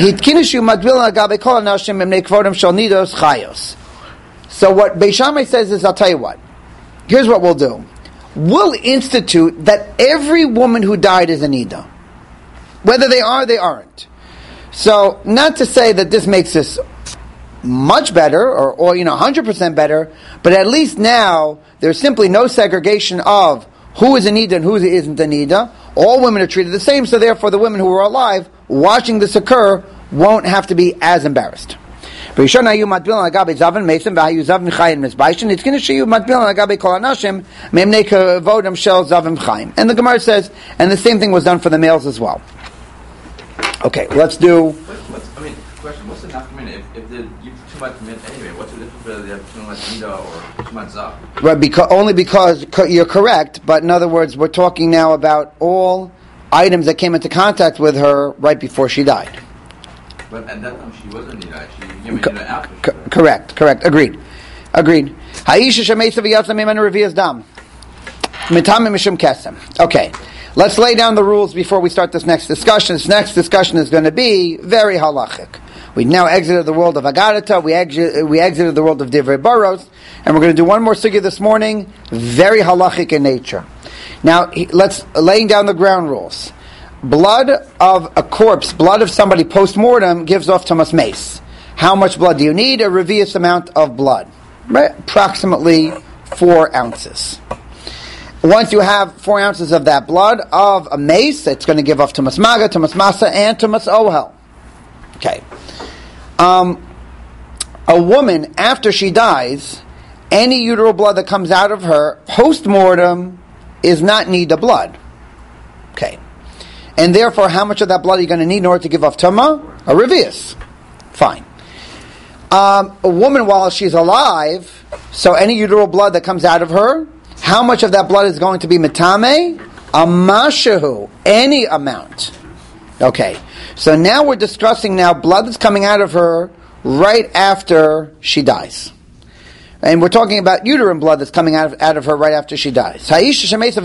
so what Beit Shammai says is, I'll tell you what. Here's what we'll do. We'll institute that every woman who died is a nida. Whether they are, they aren't. So, not to say that this makes this much better, or 100% better, but at least now, there's simply no segregation of who is a nida and who isn't a nida. All women are treated the same, so therefore the women who are alive, watching this occur, won't have to be as embarrassed. Rishon hayu matbilan lagabe zavan mesim v'hayu zavan chayim mizbaishin. It's going to show you matbilan lagabe kol anashim memnei kavodam shel zavan chayim. And the Gemara says, and the same thing was done for the males as well. Okay, let's do. Question: what's the nafkamina if they give too much mint anyway? What's the difference whether they have too much nida or too much zah? Right, only because you're correct. But in other words, we're talking now about all items that came into contact with her right before she died. But at that time she wasn't nida. She gave me nida after. Correct. Agreed. Ha'isha shemeisa v'yatsa mimenu revi'as dam. Mitamim mishum kesem. Okay. Let's lay down the rules before we start this next discussion. This next discussion is going to be very halachic. We now exited the world of Agadata, we exited the world of Divrei Baros, and we're going to do one more sugya this morning, very halachic in nature. Now, let's laying down the ground rules. Blood of a corpse, blood of somebody post-mortem gives off Tumas Mace. How much blood do you need? A revious amount of blood. Right? Approximately 4 ounces. Once you have 4 ounces of that blood of a mace, it's going to give off Tumas Maga, Tumas Masa, and Tumas Ohel. Okay. A woman, after she dies, any uteral blood that comes out of her post-mortem is not nida blood. Okay. And therefore, how much of that blood are you going to need in order to give off Tumah? A revius. Fine. A woman, while she's alive, so any uteral blood that comes out of her, how much of that blood is going to be metame? A mashahu. Any amount. Okay. So now we're discussing blood that's coming out of her right after she dies. And we're talking about uterine blood that's coming out of her right after she dies. Blood of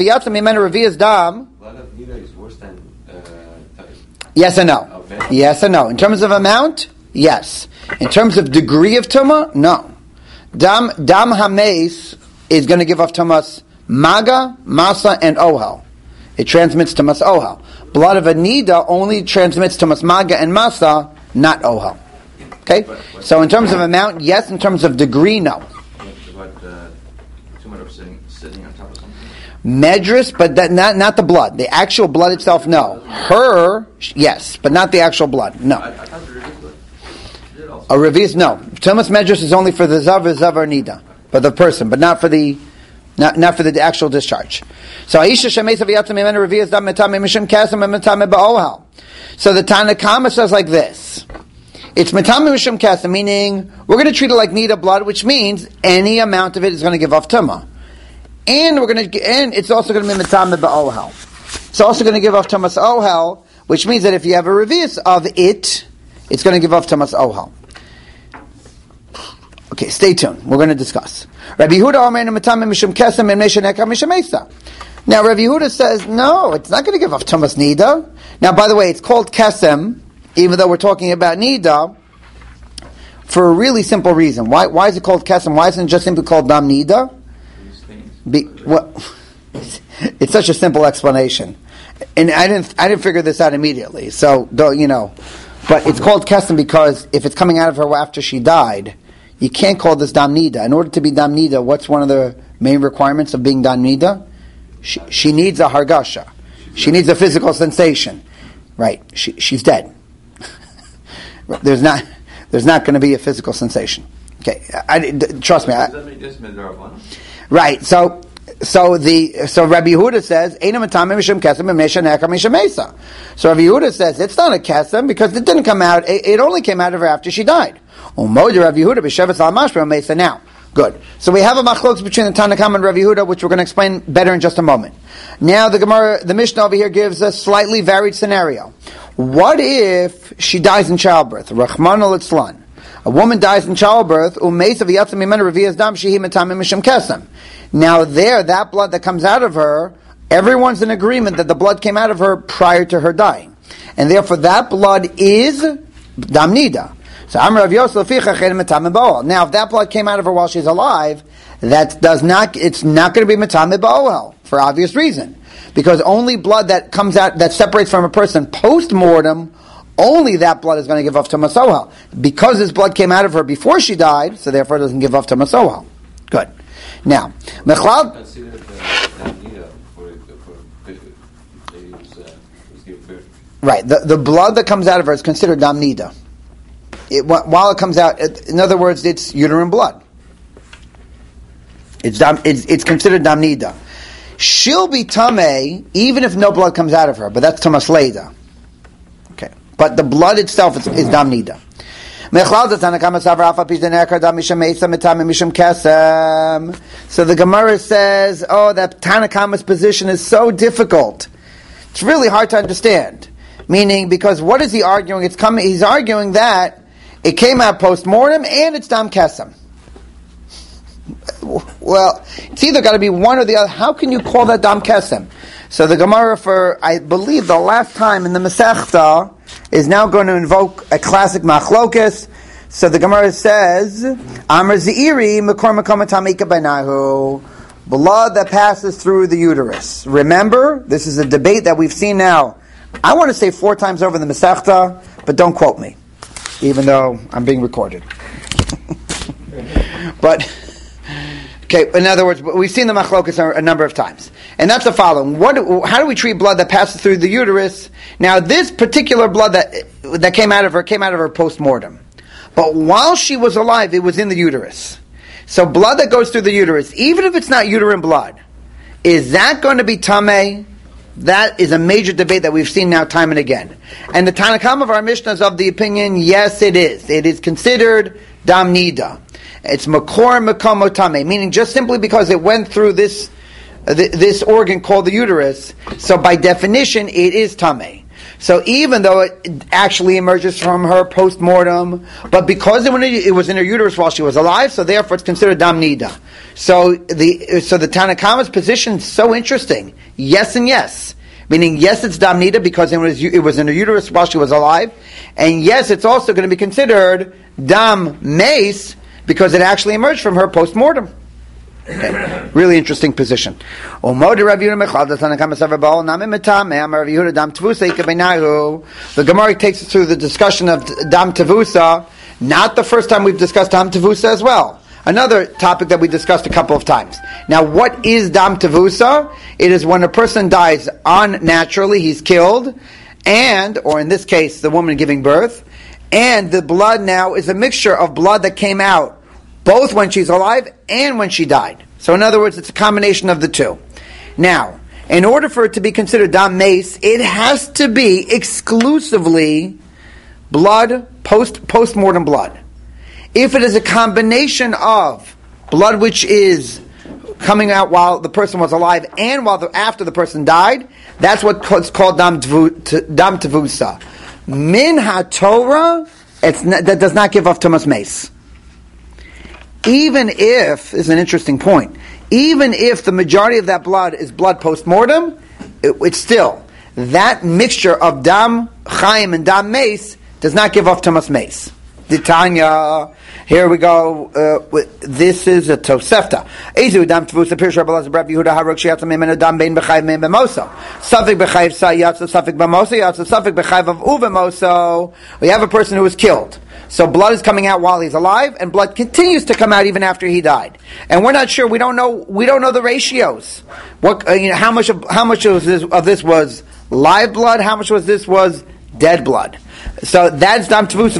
nida is worse than yes and no. Okay. Yes and no. In terms of amount, yes. In terms of degree of tumah, no. Dam hameis is going to give off tumas maga, masa, and ohel. It transmits tumas ohel. Blood of a nida only transmits tumas maga and masa, not ohel. Okay? So in terms of amount, yes. In terms of degree, no. What too much of sitting on top of something? Medrus, but that, not the blood. The actual blood itself, no. Her, yes, but not the actual blood, no. I thought the revius did also. A revius, no. Tumas medrus is only for the zavar nida, for the person, but not for the actual discharge. So Aisha Shemesa v'yatzam imenu revius dam metame mishum kasem and metame ba'ohel. So the Tanakama says like this. It's metame mishum kasem, meaning we're going to treat it like nida blood, which means any amount of it is going to give off tumah. And it's also going to be metame ba'ohel. It's also going to give off tumas ohel, which means that if you have a revius of it, it's going to give off tumas ohel. Okay, stay tuned. We're going to discuss. Rabbi Yehuda Omer metame mishum kasem and meshaneka mishum mesa. Now Rabbi Yehuda says no, it's not going to give off tumas nida. Now, by the way, it's called kasem, even though we're talking about nida, for a really simple reason. Why is it called kesem? Why isn't it just simply called dam nida? It's such a simple explanation, and I didn't figure this out immediately. So but it's called kesem because if it's coming out of her after she died, you can't call this dam nida. In order to be dam nida, what's one of the main requirements of being dam nida? She needs a hargasha. She needs a physical sensation. Right? She's dead. There's not going to be a physical sensation. Okay, trust me. Does that make this midrabanan? Right. So Rabbi Yehuda says, "Eina matame mishum kesem v'meshaneka mishum mesa." So Rabbi Yehuda says it's not a kesem because it didn't come out. It only came out of her after she died. Umoder Rabbi Yehuda b'shevetz al mashma mesa. Now, good. So we have a machlokes between the Tanakam and Rabbi Yehuda, which we're going to explain better in just a moment. Now the Mishnah over here gives a slightly varied scenario. What if she dies in childbirth? Rachman al-Itzlan. A woman dies in childbirth. Now there, that blood that comes out of her, everyone's in agreement that the blood came out of her prior to her dying. And therefore that blood is dam nida. So Amar Rav Yosef metame ba'ohel. Now if that blood came out of her while she's alive, it's not going to be metame ba'ohel for obvious reason. Because only blood that comes out, that separates from a person post-mortem, only that blood is going to give off to masohel. Because this blood came out of her before she died, so therefore it doesn't give off to masohel. Good. Now, Mechlal... Consider the nida for Right. The blood that comes out of her is considered dam nida. while it comes out, in other words, it's uterine blood. It's considered dam nida. She'll be tamei even if no blood comes out of her, but that's tamas leida. Okay, but the blood itself is dam nida. So the Gemara says, that Tanakama's position is so difficult. It's really hard to understand. Meaning, because what is he arguing? He's arguing that it came out post-mortem and it's dam kesem. Well, it's either got to be one or the other. How can you call that dam kesem? So the Gemara, for I believe the last time in the Masechta, is now going to invoke a classic machlokas. So the Gemara says, Amar Zeiri Mekor Mekom Tamika Banahu, blood that passes through the uterus. Remember, this is a debate that we've seen now, I want to say 4 times over in the Masechta, but don't quote me, even though I'm being recorded. But, okay, in other words, we've seen the machlokas a number of times. And that's the following. How do we treat blood that passes through the uterus? Now, this particular blood that came out of her post-mortem. But while she was alive, it was in the uterus. So blood that goes through the uterus, even if it's not uterine blood, is that going to be tamei? That is a major debate that we've seen now time and again. And the Tanakam of our Mishnah is of the opinion, yes, it is. It is considered dam nida. It's makor mekomo tamei, meaning just simply because it went through this organ called the uterus, so by definition, it is tamei. So even though it actually emerges from her post-mortem, but because it was in her uterus while she was alive, so therefore it's considered dam nida. So the Tanakama's position is so interesting. Yes and yes. Meaning, yes, it's dam nida because it was in her uterus while she was alive, and yes, it's also going to be considered dam meis because it actually emerged from her post-mortem. Okay. Really interesting position. The Gemara takes us through the discussion of dam tevusa. Not the first time we've discussed dam tevusa as well. Another topic that we discussed a couple of times. Now, what is dam tevusa? It is when a person dies unnaturally, he's killed, or in this case, the woman giving birth, and the blood now is a mixture of blood that came out both when she's alive and when she died. So in other words, it's a combination of the two. Now, in order for it to be considered dam meis, it has to be exclusively blood, post-mortem blood. If it is a combination of blood which is coming out while the person was alive and after the person died, that's what's called dam tevusa. Min ha-Torah, that does not give off tumas meis. Even if, this is an interesting point, even if the majority of that blood is blood post-mortem, it's still, that mixture of dam chaim and dam meis does not give off tumas meis. Tanya, here we go, this is a Tosefta. Ezu dam tevusa pirush Rabbi Elazar Rabbi Yehuda harok sheyatza mimenu dam bein b'chayv mein b'moso. Safek b'chayv sa yatza, safek b'moso yatza, safek b'chayv of uvemoso. We have a person who was killed. So blood is coming out while he's alive, and blood continues to come out even after he died. And we're not sure. We don't know the ratios. How much of this was live blood? How much was this was dead blood? So that's dam tevusa.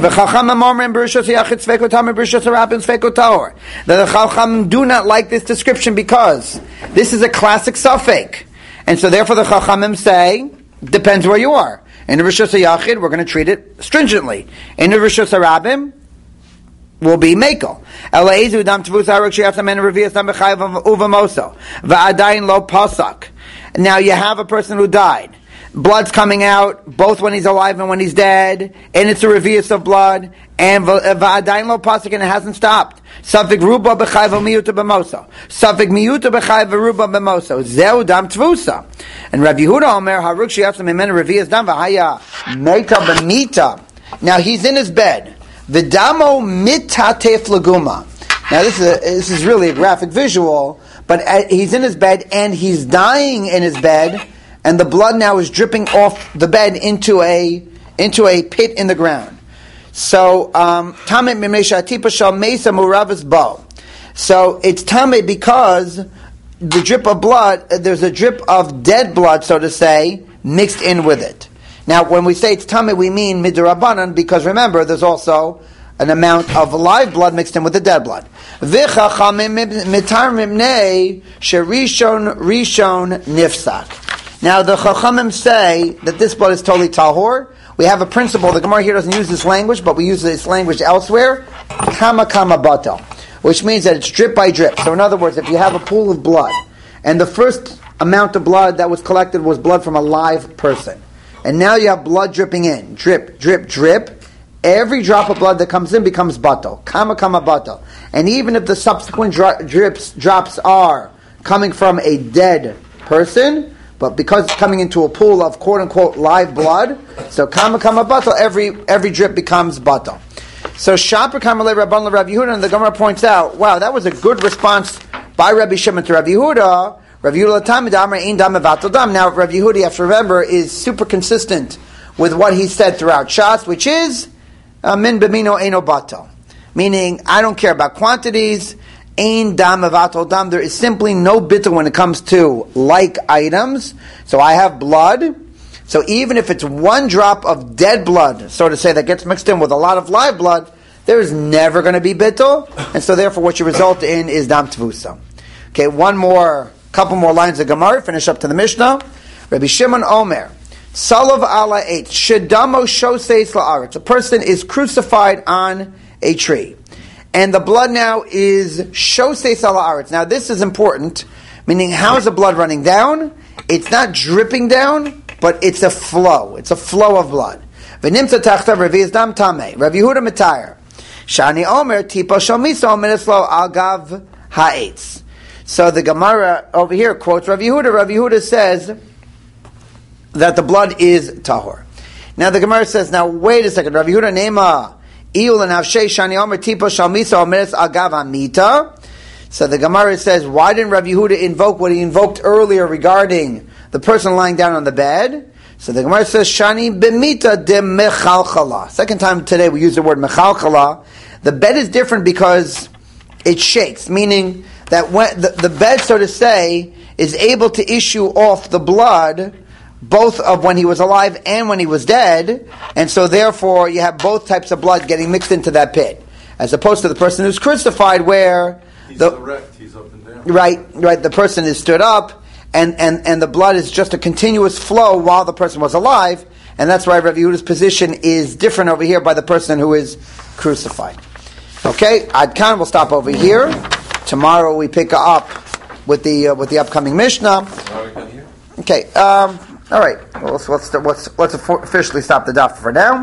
The Chacham do not like this description because this is a classic suffix, and so therefore the Chachamim say depends where you are. In the Rishus HaYachid, we're going to treat it stringently. In the Rishus HaRabim, will be Mekel. Elaizu dam tevusa harok sheyatza mimenu revius dam b'chayv uvemoso va'adayin lo pasak. Now you have a person who died. Blood's coming out both when he's alive and when he's dead, and it's a revius of blood, and va'adayin lo pasak, and it hasn't stopped. Safik ruba b'chayv miyuta b'moso. Safik miyuta b'chayv ruba b'moso. Zeu dam tevusa. And Rabbi Yehuda Omer haruk sheyatza mimenu revius dam v'haya meta b'mita. Now he's in his bed. V'damo mitatef laguma. Now this is really a graphic visual, but he's in his bed and he's dying in his bed, and the blood now is dripping off the bed into a pit in the ground. So tamei mimesha tipa shal mesa muravas bo. So it's tamei because the drip of blood, there's a drip of dead blood, so to say, mixed in with it. Now, when we say it's tamei, we mean midrabanan, because remember, there's also an amount of live blood mixed in with the dead blood. Now the Chachamim say that this blood is totally tahor. We have a principle. The Gemara here doesn't use this language, but we use this language elsewhere. Kama bato, which means that it's drip by drip. So in other words, if you have a pool of blood, and the first amount of blood that was collected was blood from a live person, and now you have blood dripping in, drip, drip, drip, every drop of blood that comes in becomes bato. Kama bato. And even if the subsequent drops are coming from a dead person, but because it's coming into a pool of quote-unquote live blood, so kama bato, every drip becomes bato. So Shapir Kamalei Rabban Rav Yehuda, and the Gemara points out, wow, that was a good response by Rabbi Shimon to Rav Yehuda. Rav Yehuda Tamid Amar Ein Dam Mevatel Dam. Now Rav Yehuda, you have to remember, is super consistent with what he said throughout Shas, which is Min B'mino Eino Batel, meaning I don't care about quantities. Ein Dam Mevatel Dam. There is simply no bitter when it comes to like items. So I have blood. So even if it's one drop of dead blood, so to say, that gets mixed in with a lot of live blood, there is never going to be bittul, and so therefore what you result in is dam tvusa. Okay, couple more lines of Gemara, finish up to the Mishnah. Rabbi Shimon Omer, Salav ala eight, Shedamo shoseis la'aretz. A person is crucified on a tree, and the blood now is shoseis la'aretz. Now this is important, meaning how is the blood running down? It's not dripping down, but it's a flow. It's a flow of blood. V'nimtza tachtav revi'ez dam tameh. Rav Yehuda Matayer. Shani Omer tipa shomisa omeneslo agav ha'etz. So the Gemara over here quotes Rav Yehuda. Rav Yehuda says that the blood is tahor. Now the Gemara says, now wait a second. Rav Yehuda nema iul and avshei shani Omer tipa shomisa omenes agav amita. So the Gemara says, why didn't Rav Yehuda invoke what he invoked earlier regarding the person lying down on the bed? So the Gemara says, Shani b'mita de mechalchala. Second time today we use the word mechalchala. The bed is different because it shakes, meaning that when the bed, so to say, is able to issue off the blood, both of when he was alive and when he was dead, and so therefore you have both types of blood getting mixed into that pit, as opposed to the person who's crucified, where he's erect, he's up and down. Right. The person is stood up, and the blood is just a continuous flow while the person was alive, and that's why Rav Yehuda's position is different over here by the person who is crucified. Okay, Ad Kan, we'll stop over here. Tomorrow we pick up with the upcoming Mishnah. Okay, all right. Let's officially stop the daf for now.